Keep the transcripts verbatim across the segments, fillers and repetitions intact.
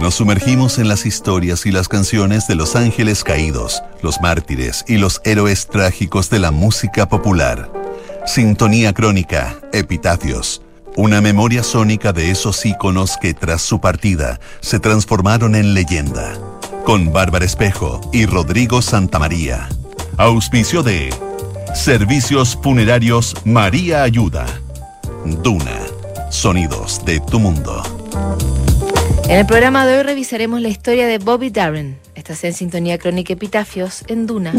Nos sumergimos en las historias y las canciones de los ángeles caídos, los mártires y los héroes trágicos de la música popular. Sintonía crónica, epitafios. Una memoria sónica de esos íconos que tras su partida se transformaron en leyenda. Con Bárbara Espejo y Rodrigo Santamaría. Auspicio de Servicios Funerarios María Ayuda. Duna. Sonidos de tu mundo. En el programa de hoy revisaremos la historia de Bobby Darin. Estás en Sintonía Crónica Epitafios en Duna.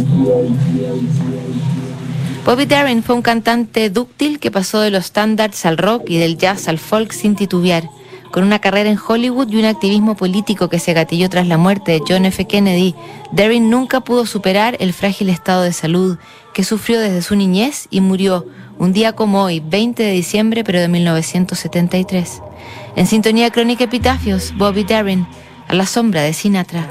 Bobby Darin fue un cantante dúctil que pasó de los standards al rock y del jazz al folk sin titubear. Con una carrera en Hollywood y un activismo político que se gatilló tras la muerte de John F. Kennedy, Darin nunca pudo superar el frágil estado de salud que sufrió desde su niñez y murió un día como hoy, veinte de diciembre, pero de mil novecientos setenta y tres. En Sintonía Crónica Epitafios, Bobby Darin, a la sombra de Sinatra.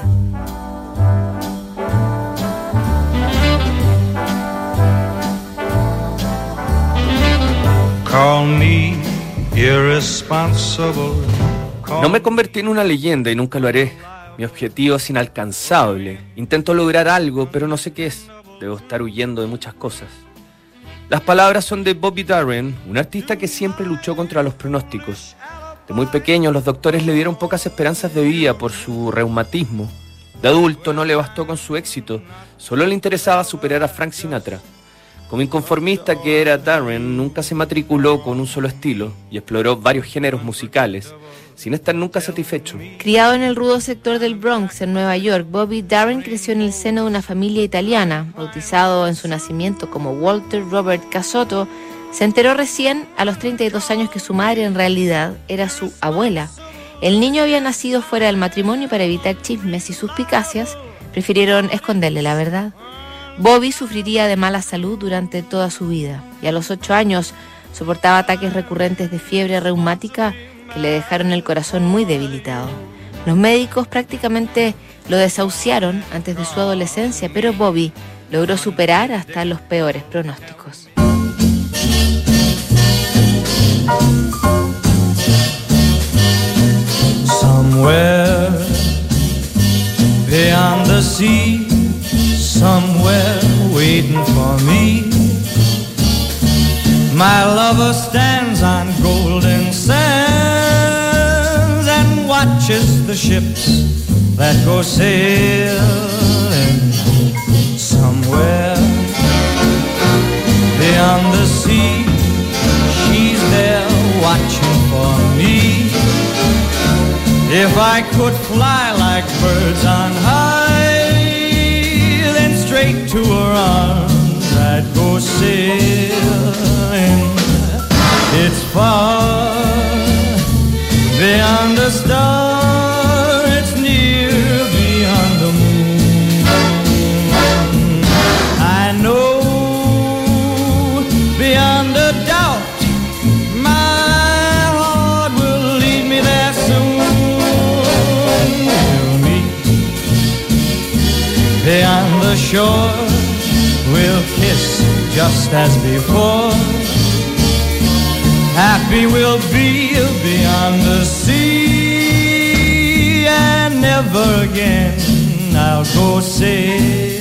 Call me irresponsible. No me convertí en una leyenda y nunca lo haré. Mi objetivo es inalcanzable. Intento lograr algo, pero no sé qué es. Debo estar huyendo de muchas cosas. Las palabras son de Bobby Darin, un artista que siempre luchó contra los pronósticos. De muy pequeño, los doctores le dieron pocas esperanzas de vida por su reumatismo. De adulto no le bastó con su éxito, solo le interesaba superar a Frank Sinatra. Como inconformista que era Darin, nunca se matriculó con un solo estilo y exploró varios géneros musicales, sin estar nunca satisfecho. Criado en el rudo sector del Bronx, en Nueva York, Bobby Darin creció en el seno de una familia italiana. Bautizado en su nacimiento como Walter Robert Casotto, se enteró recién a los treinta y dos años que su madre en realidad era su abuela. El niño había nacido fuera del matrimonio y para evitar chismes y suspicacias, prefirieron esconderle la verdad. Bobby sufriría de mala salud durante toda su vida y a los ocho años soportaba ataques recurrentes de fiebre reumática que le dejaron el corazón muy debilitado. Los médicos prácticamente lo desahuciaron antes de su adolescencia, pero Bobby logró superar hasta los peores pronósticos. Somewhere beyond the sea, somewhere waiting for me, my lover stands on golden sands and watches the ships that go sailing. Somewhere beyond the sea, she's there watching for me. If I could fly like birds on high, then straight to her arms I'd go sailing. It's far beyond the star, it's near beyond the moon. I know beyond a doubt my heart will lead me there soon. We'll meet beyond the shore, we'll kiss just as before. Happy we'll be beyond the sea, and never again I'll go sailing.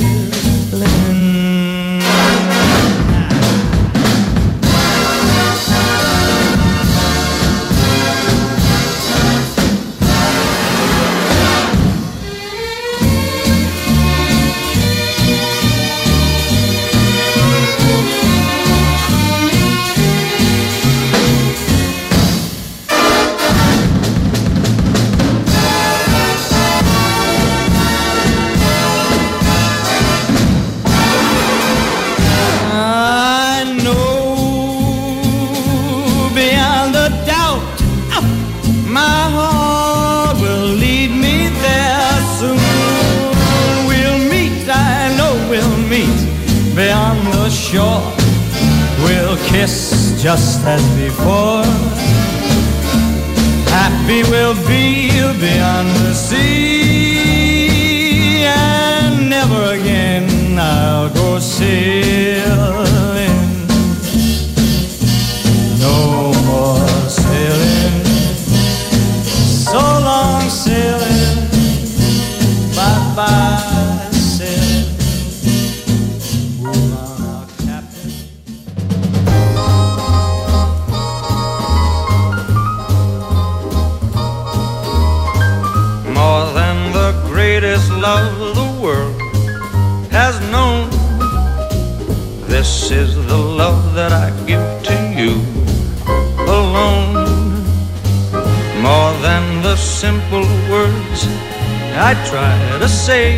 We'll kiss just as before. Happy we'll be beyond the sea, and never again I'll go sailing. No more sailing, so long sailing. greatest love the world has known. This is the love that I give to you alone. More than the simple words I try to say,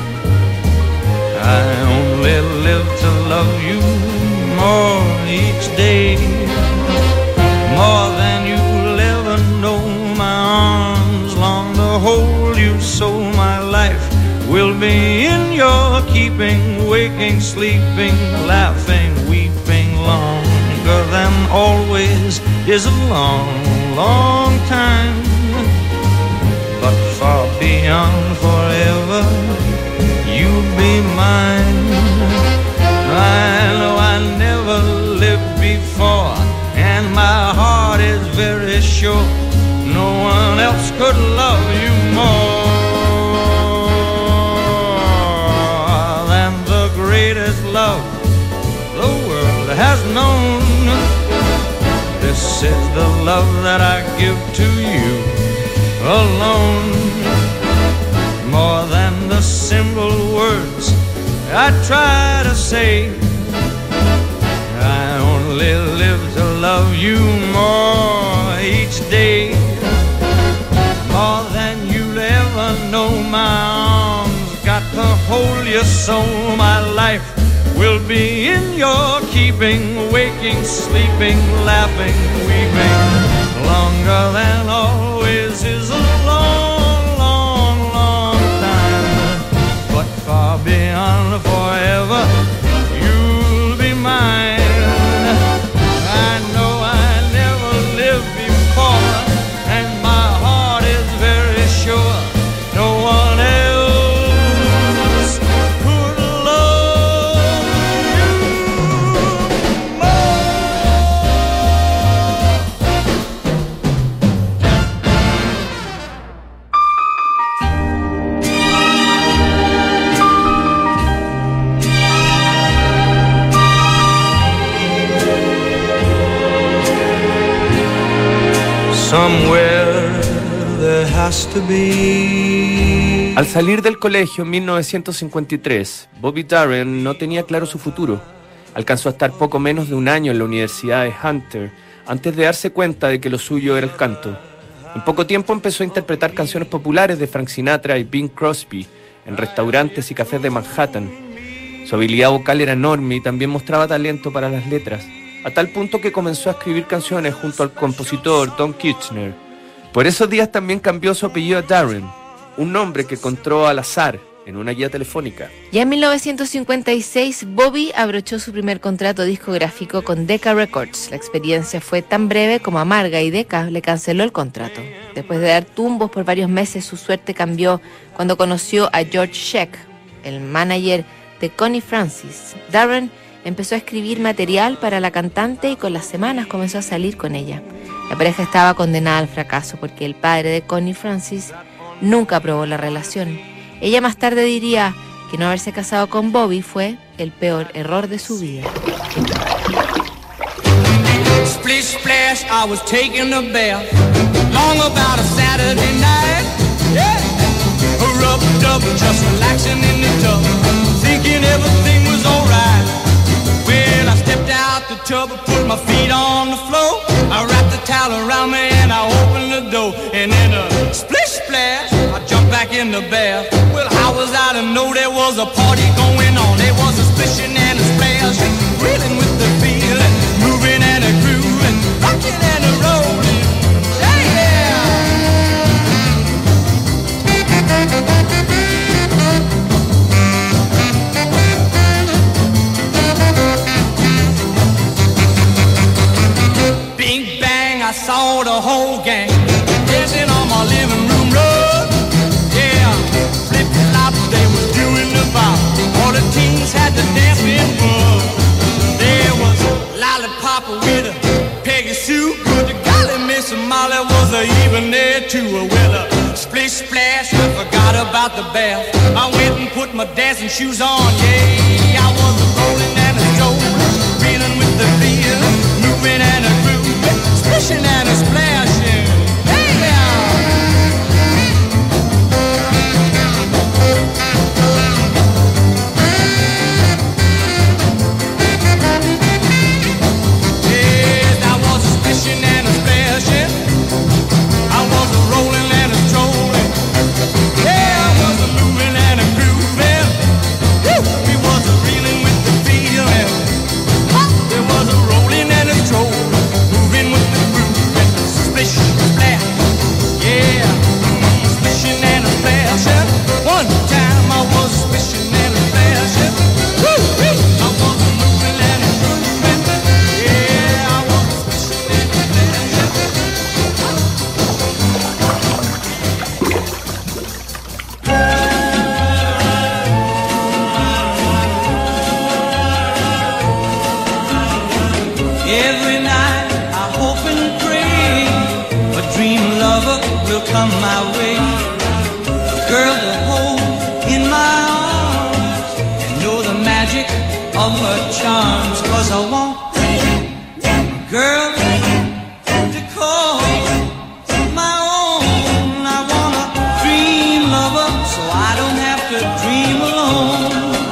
I only live to love you more each day. More than you'll ever know, my arms long to hold you, so my life will be in your keeping, waking, sleeping, laughing, weeping. Longer than always is a long, long time, but far beyond forever, you'll be mine. I know I never lived before, and my heart is very sure no one else could love you more than the greatest love the world has known. This is the love that I give to you alone. More than the simple words I try to say, I only live to love you more each day. More than you'll ever know, my arms got to hold you, so my life will be in your keeping, waking, sleeping, laughing, weeping. Longer than always is a long, long, long time, but far beyond forever, you'll be mine. I know I never lived before, and my heart is very sure no one else could love you more. Somewhere there has to be. Al salir del colegio en mil novecientos cincuenta y tres, Bobby Darin no tenía claro su futuro. Alcanzó a estar poco menos de un año en la Universidad de Hunter antes de darse cuenta de que lo suyo era el canto. En poco tiempo empezó a interpretar canciones populares de Frank Sinatra y Bing Crosby en restaurantes y cafés de Manhattan. Su habilidad vocal era enorme y también mostraba talento para las letras, a tal punto que comenzó a escribir canciones junto al compositor Don Kirshner. Por esos días también cambió su apellido a Darin, un nombre que encontró al azar en una guía telefónica. Ya en mil novecientos cincuenta y seis, Bobby abrochó su primer contrato discográfico con Decca Records. La experiencia fue tan breve como amarga y Decca le canceló el contrato. Después de dar tumbos por varios meses, su suerte cambió cuando conoció a George Sheck, el manager de Connie Francis. Darin empezó a escribir material para la cantante y con las semanas comenzó a salir con ella. La pareja estaba condenada al fracaso porque el padre de Connie Francis nunca aprobó la relación. Ella más tarde diría que no haberse casado con Bobby fue el peor error de su vida. Splish splash, I was taking a bath long about a Saturday night. Yeah, rubbed up, just relaxing in the tub, thinking everything was alright. Well, I stepped out the tub, put my feet on the floor, I wrapped the towel around me and I opened the door, and then a splish splash, I jumped back in the bath. Well, how was I to know there was a party going on? There was a splishing and a splash, reeling with the feeling, moving and a grooving, rocking and a rolling. Hey, yeah! Bing bang, I saw the whole gang dancing on my living room rug. Yeah, flip flop, they was doing the bop. All the teens had the dancing bug. There was Lollipop with a Peggy Sue, but the golly Miss Molly was a even there too. Well, a splish splash, I forgot about the bath. I went and put my dancing shoes on. Yeah, I was a rolling and a strolling, feeling with the feel, moving and a grooving, splishing and a splashing. Hey, yeah. come my way. A girl to hold in my arms and know the magic of her charms. 'Cause I want a girl to call my own. I want a dream lover so I don't have to dream alone.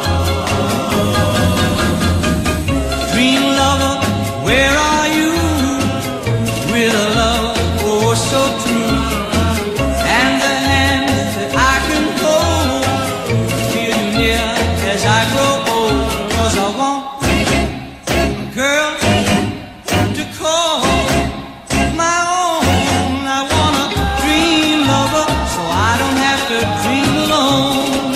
Dream lover, where are you? With a love oh so true, and the hand that I can hold, feel you near as I grow old. 'Cause I want a girl to call my own. I want a dream lover so I don't have to dream alone.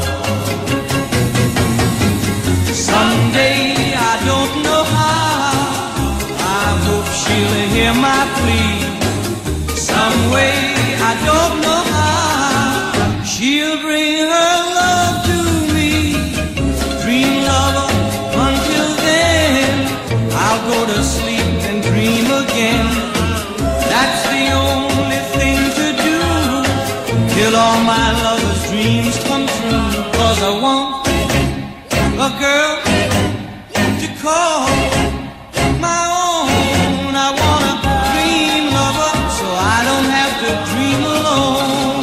Someday, I don't know how, I hope she'll hear my plea. Some way, I don't know how, she'll bring her love to me. Dream lover, until then, I'll go to sleep and dream again. That's the only thing to do, till all my lover's dreams come true. 'Cause I want a girl to call my own. I want a dream lover so I don't have to dream alone.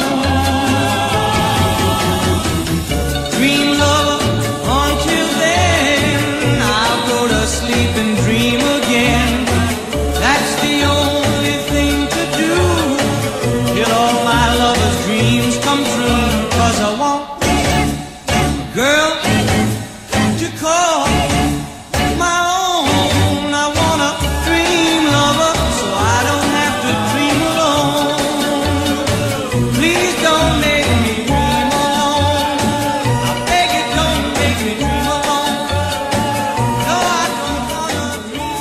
Dream lover, until then, I'll go to sleep and dream again. That's the only thing to do, till all my lover's dreams come true. 'Cause I want a girl to call my own. I want a dream lover so I don't have to dream alone. Please don't make me dream alone. I beg you, don't make me dream alone. No, I don't wanna dream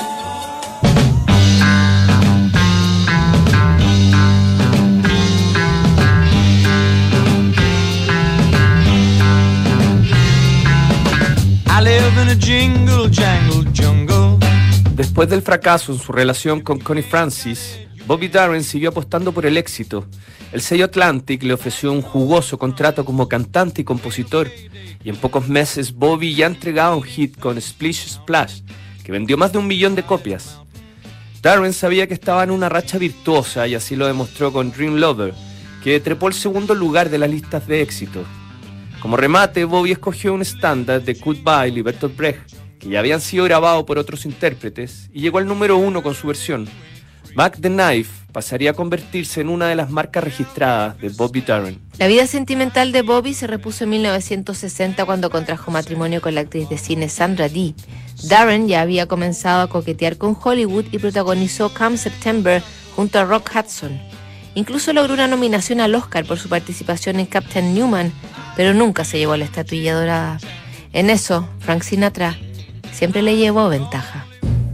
alone. I live in a jingle jangle jungle. Después del fracaso en su relación con Connie Francis, Bobby Darin siguió apostando por el éxito. El sello Atlantic le ofreció un jugoso contrato como cantante y compositor, y en pocos meses Bobby ya entregaba un hit con Splish Splash, que vendió más de un millón de copias. Darin sabía que estaba en una racha virtuosa y así lo demostró con Dream Lover, que trepó el segundo lugar de las listas de éxito. Como remate, Bobby escogió un estándar de Kurt Weill y Bertolt Brecht, que ya habían sido grabados por otros intérpretes, y llegó al número uno con su versión. Mac the Knife pasaría a convertirse en una de las marcas registradas de Bobby Darin. La vida sentimental de Bobby se repuso en mil novecientos sesenta cuando contrajo matrimonio con la actriz de cine Sandra Dee. Darin ya había comenzado a coquetear con Hollywood y protagonizó Come September junto a Rock Hudson. Incluso logró una nominación al Oscar por su participación en Captain Newman, pero nunca se llevó la estatuilla dorada. En eso, Frank Sinatra siempre le llevó ventaja.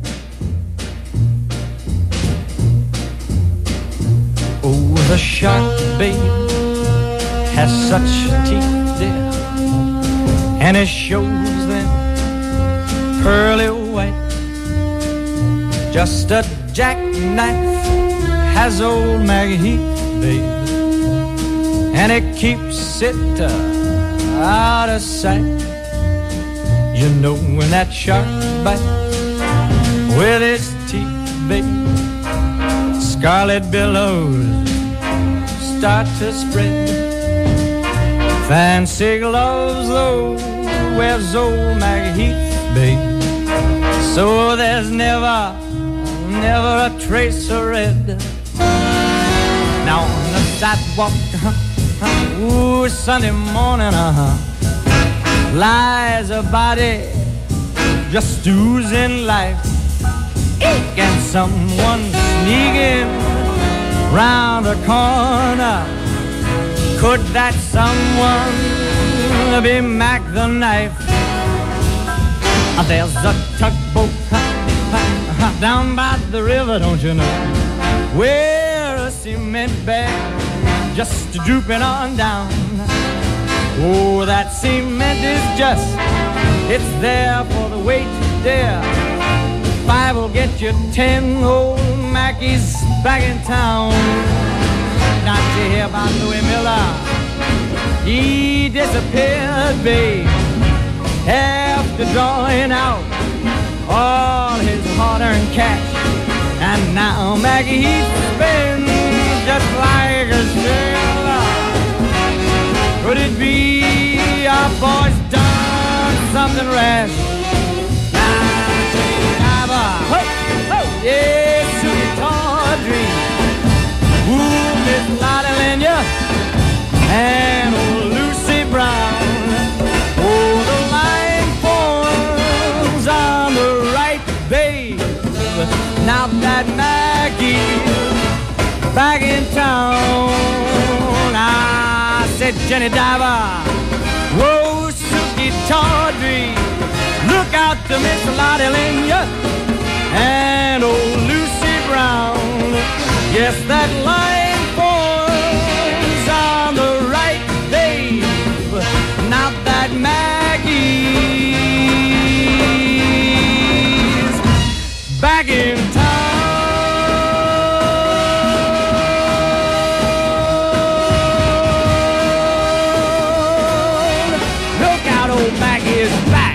Oh, the shark, babe, has such teeth, dear, and it shows them pearly white. Just a jackknife has old Maggie Heath, babe, and it keeps it uh, out of sight. You know when that shark bites with its teeth, babe, scarlet billows start to spread. Fancy gloves, though, wears old Maggie Heath, babe, so there's never, never a trace of red. Now on the sidewalk, uh-huh, ooh, Sunday morning, uh-huh, lies a body just oozing life. And someone sneaking round the corner. Could that someone be Mac the Knife? There's a tugboat down by the river, don't you know, where a cement bag just drooping on down. Oh, that cement is just, it's there for the weight to dare. Five will get you ten, old Mackie's back in town. disappeared, babe, after drawing out all his hard-earned cash. And now Maggie he spends just like a sailor. Could it be our boy's done something rash? Now, yes, Susie Tawdry, ooh, Miss Lottie Lenya, and old Lucy Brown. Oh, the line forms on the right, babe. Now that Maggie's back in town, I said, Jenny Diver, whoa, Susie Tawdry, look out to Miss Lottie Lenya and old Lucy Brown. Yes, that line forms on the right, babe. Now that Maggie's back in town. Look out, old Maggie is back.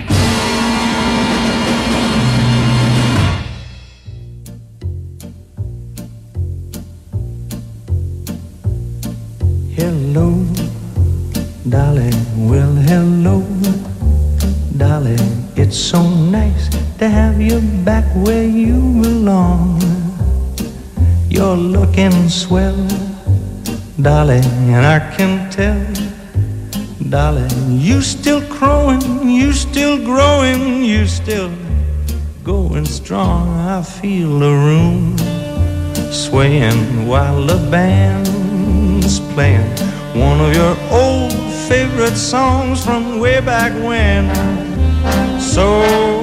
Hello, darling, well, hello, darling. It's so nice to have you back where you belong. You're looking swell, darling, and I can tell, darling, you still growing, you still growing, you still going strong. I feel the room swaying while the band's playing one of your old favorite songs from way back when. So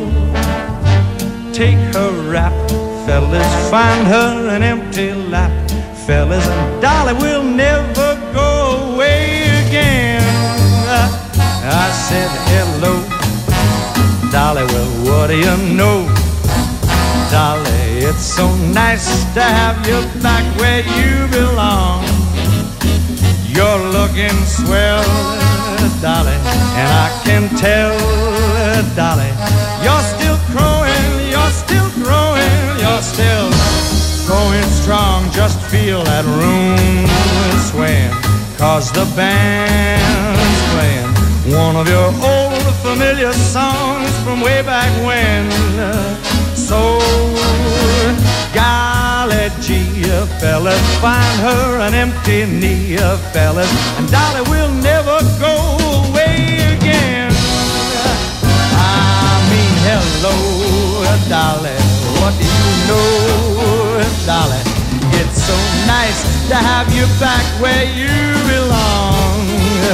take her rap, fellas, find her an empty lap, fellas, and Dolly will never go away again. I said hello, Dolly, well, what do you know, Dolly, it's so nice to have you back where you belong. You're looking swell, Dolly, and I can tell, Dolly, you're still growing, you're still growing, you're still going strong. Just feel that room swaying, cause the band's playing one of your old familiar songs from way back when. So, golly gee, fellas, find her an empty knee, fellas, and Dolly will never go away again. I mean, hello, Dolly, what do you know, Dolly? It's so nice to have you back where you belong.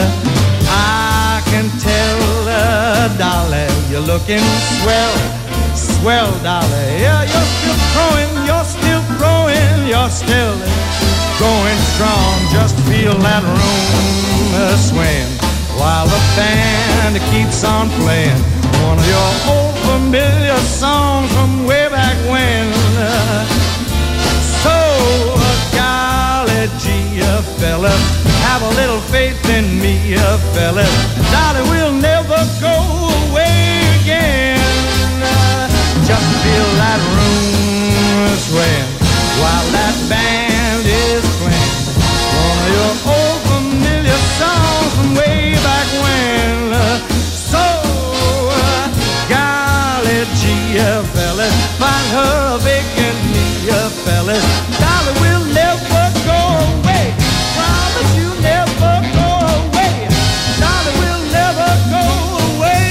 I can tell, uh, Dolly, you're looking swell, swell, Dolly. Yeah, you're still growing, you're still growing, you're still going strong. Just feel that room uh, swaying while the band keeps on playing one of your old familiar songs from way back when. So, golly gee, fella, have a little faith in me, fella. Dolly will never go away again. Just feel that room swaying while that band is playing one of your old familiar songs from way back when. So, golly gee, fellas, find her a vacant knee, fellas. Dolly will never go away. Promise you never go away. Dolly will never go away.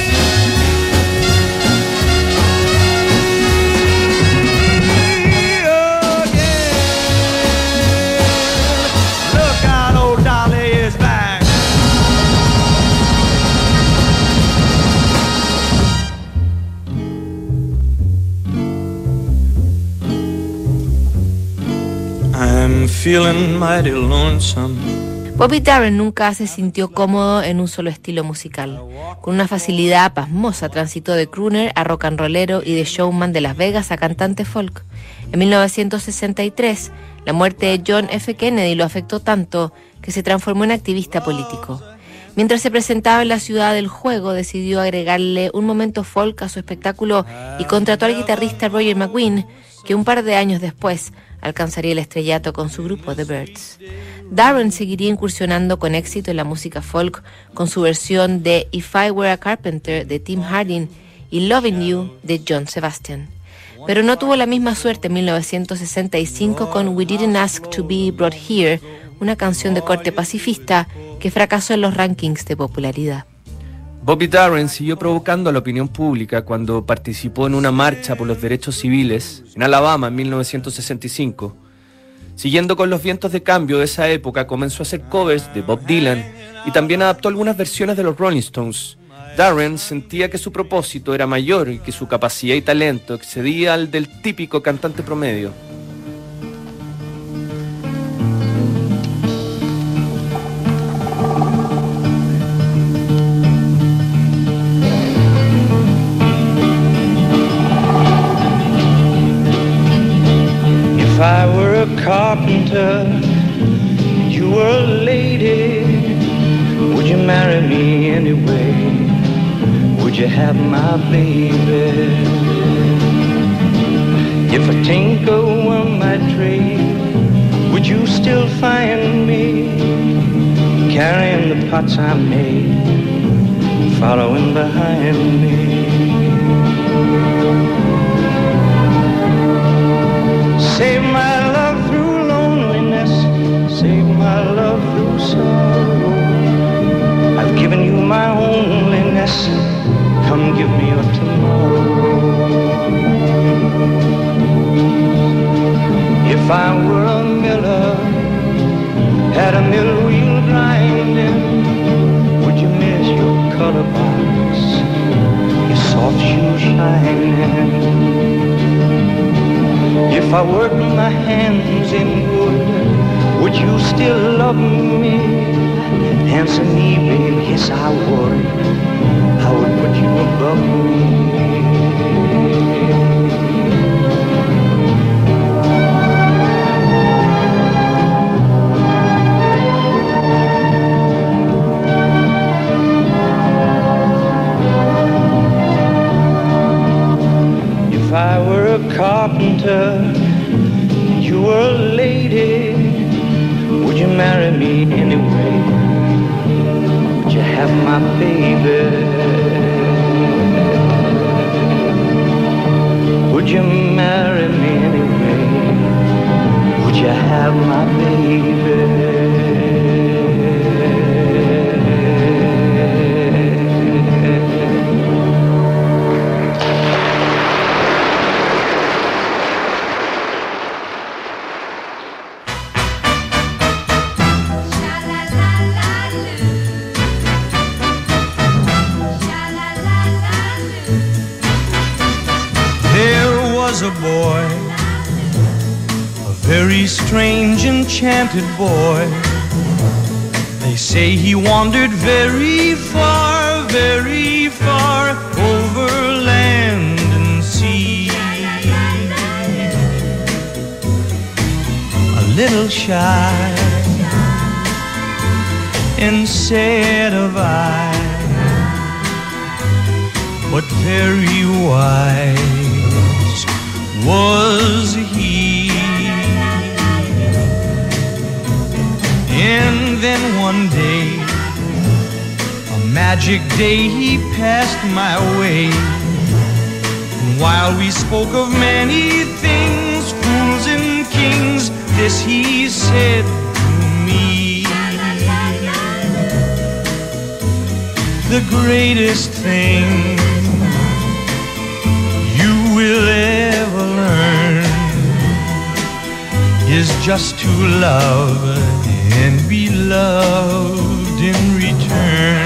I'm feeling mighty lonesome. Bobby Darin nunca se sintió cómodo en un solo estilo musical. Con una facilidad pasmosa transitó de crooner a rock and rollero y de showman de Las Vegas a cantante folk. En mil novecientos sesenta y tres, la muerte de John F. Kennedy lo afectó tanto que se transformó en activista político. Mientras se presentaba en la Ciudad del Juego, decidió agregarle un momento folk a su espectáculo y contrató al guitarrista Roger McGuinn, que un par de años después alcanzaría el estrellato con su grupo The Byrds. Darren seguiría incursionando con éxito en la música folk con su versión de If I Were a Carpenter de Tim Hardin y Loving You de John Sebastian. Pero no tuvo la misma suerte en mil novecientos sesenta y cinco con We Didn't Ask to Be Brought Here, una canción de corte pacifista que fracasó en los rankings de popularidad. Bobby Darin siguió provocando a la opinión pública cuando participó en una marcha por los derechos civiles en Alabama en mil novecientos sesenta y cinco. Siguiendo con los vientos de cambio de esa época, comenzó a hacer covers de Bob Dylan y también adaptó algunas versiones de los Rolling Stones. Darin sentía que su propósito era mayor y que su capacidad y talento excedía al del típico cantante promedio. If I were a carpenter, you were a lady, would you marry me anyway? Would you have my baby? If a tinker were my trade, would you still find me carrying the pots I made, following behind me? Save my love through loneliness, save my love through sorrow. I've given you my loneliness, come give me your tomorrow. If I were a miller, had a mill wheel grinding, would you miss your color box, your soft shoe shining? If I worked my hands in wood, would you still love me? Answer me, baby, yes I would. I would put you above me. If I were a carpenter, you were a lady, would you marry me anyway? Would you have my baby? Would you marry me anyway? Would you have my baby? A boy, a very strange, enchanted boy. They say he wandered very far, very far over land and sea. A little shy and sad of eye, but very wise was he. And then one day, a magic day, he passed my way. And while we spoke of many things, fools and kings, this he said to me: the greatest thing you will ever learn is just to love and be loved in return.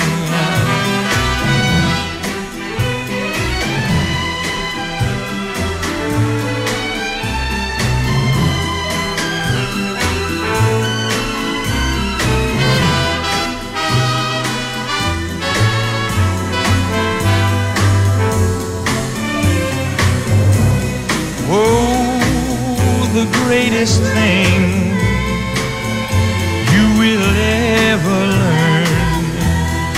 The greatest thing you will ever learn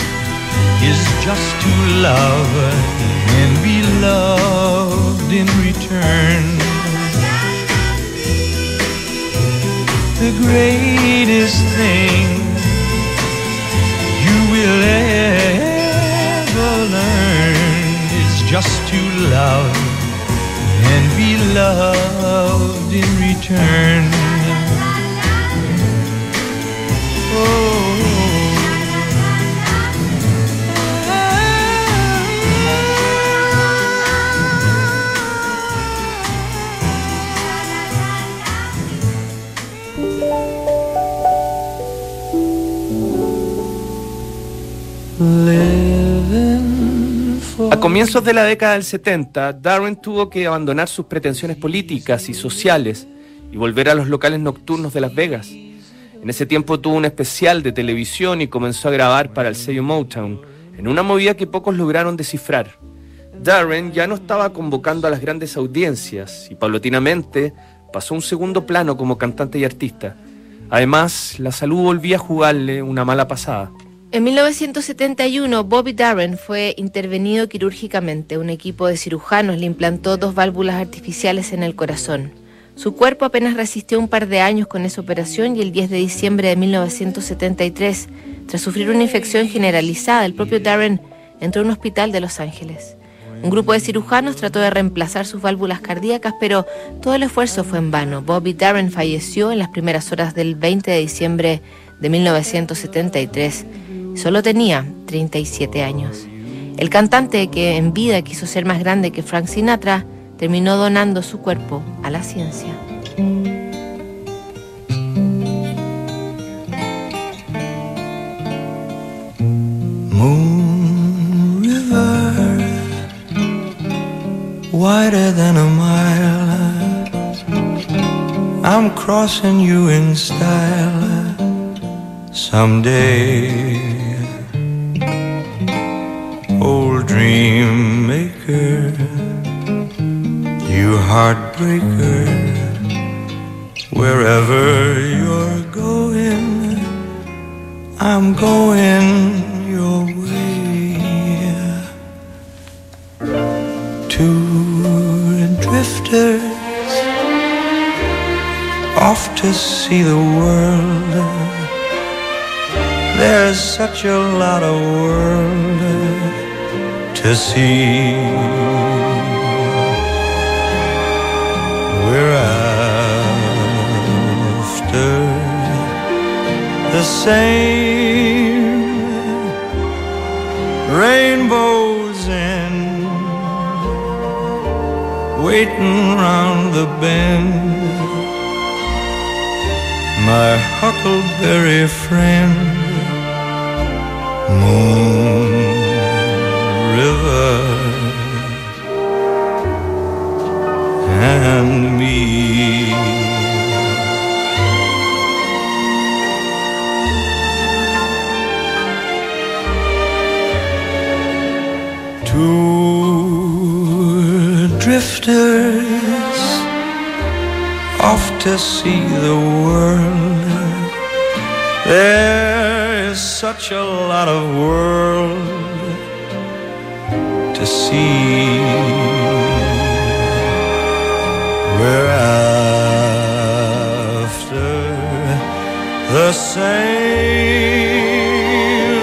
love and be loved in return. The greatest thing you will ever learn is just to love and be loved in return. Oh. A comienzos de la década del setenta, Darren tuvo que abandonar sus pretensiones políticas y sociales y volver a los locales nocturnos de Las Vegas. En ese tiempo tuvo un especial de televisión y comenzó a grabar para el sello Motown, en una movida que pocos lograron descifrar. Darren ya no estaba convocando a las grandes audiencias y paulatinamente pasó a un segundo plano como cantante y artista. Además, la salud volvía a jugarle una mala pasada. En mil novecientos setenta y uno, Bobby Darin fue intervenido quirúrgicamente. Un equipo de cirujanos le implantó dos válvulas artificiales en el corazón. Su cuerpo apenas resistió un par de años con esa operación y el diez de diciembre de mil novecientos setenta y tres, tras sufrir una infección generalizada, el propio Darin entró a un hospital de Los Ángeles. Un grupo de cirujanos trató de reemplazar sus válvulas cardíacas, pero todo el esfuerzo fue en vano. Bobby Darin falleció en las primeras horas del veinte de diciembre de mil novecientos setenta y tres. Solo tenía treinta y siete años. El cantante, que en vida quiso ser más grande que Frank Sinatra, terminó donando su cuerpo a la ciencia. Moon River, wider than a mile, I'm crossing you in style someday. Old dream maker, you heartbreaker, wherever you're going, I'm going your way. Two drifters off to see the world. There's such a lot of world to see. We're after the same rainbows and waiting round the bend. My huckleberry friend, Moon River, and me. Two drifters off to see the world. There is such a lot of world to see. We're after the same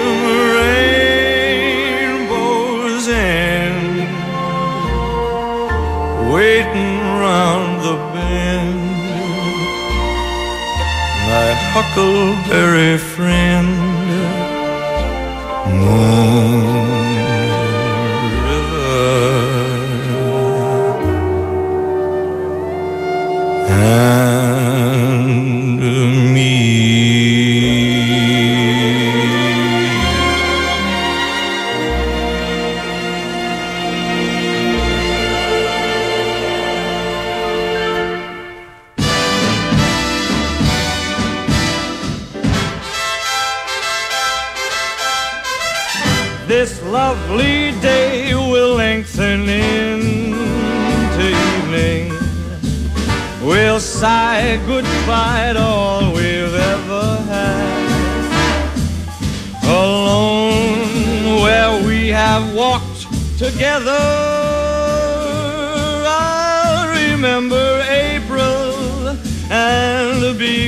rainbows and waiting round the bend. My huckleberry friend, Moon River, and me. This lovely day will lengthen into evening. We'll sigh goodbye to all we've ever had. Alone where we have walked together. I'll remember April and be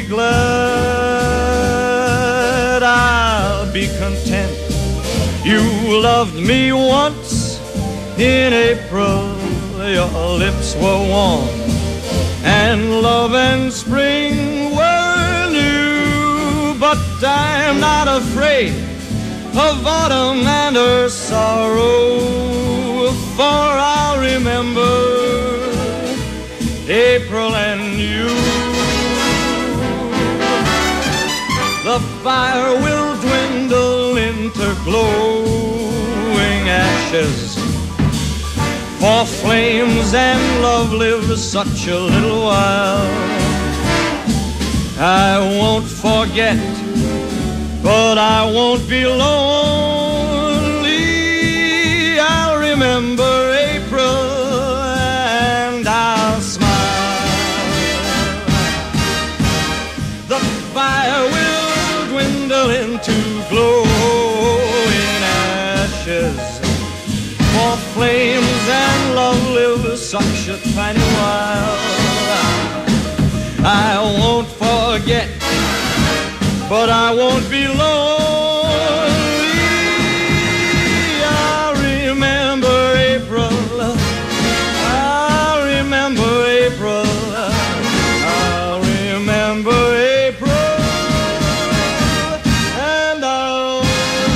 glad. I'll be content. You loved me once in April. Your lips were warm and love and spring were new. But I'm not afraid of autumn and her sorrow, for I'll remember April and you. The fire will dwindle into glowing ashes, for flames and love live such a little while. I won't forget, but I won't be lonely. I'll remember April and I'll smile. The fire will dwindle into glowing ashes, for flames and love live such a tiny while. I won't forget, but I won't be lonely. I'll remember April. I'll remember April. I'll remember April. And I'll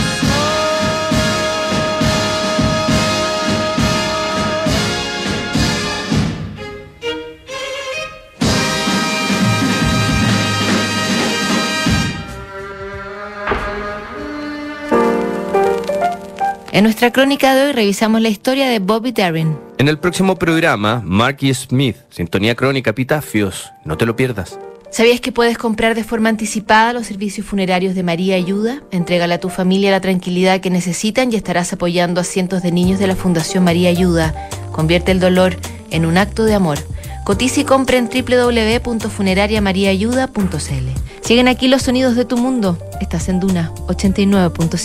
En nuestra crónica de hoy revisamos la historia de Bobby Darin. En el próximo programa, Marky Smith, Sintonía Crónica, Epitafios. No te lo pierdas. ¿Sabías que puedes comprar de forma anticipada los servicios funerarios de María Ayuda? Entrégale a tu familia la tranquilidad que necesitan y estarás apoyando a cientos de niños de la Fundación María Ayuda. Convierte el dolor en un acto de amor. Cotiza y compra en doble u doble u doble u punto funeraria maría ayuda punto c l. Siguen aquí los sonidos de tu mundo. Estás en Duna ochenta y nueve punto siete.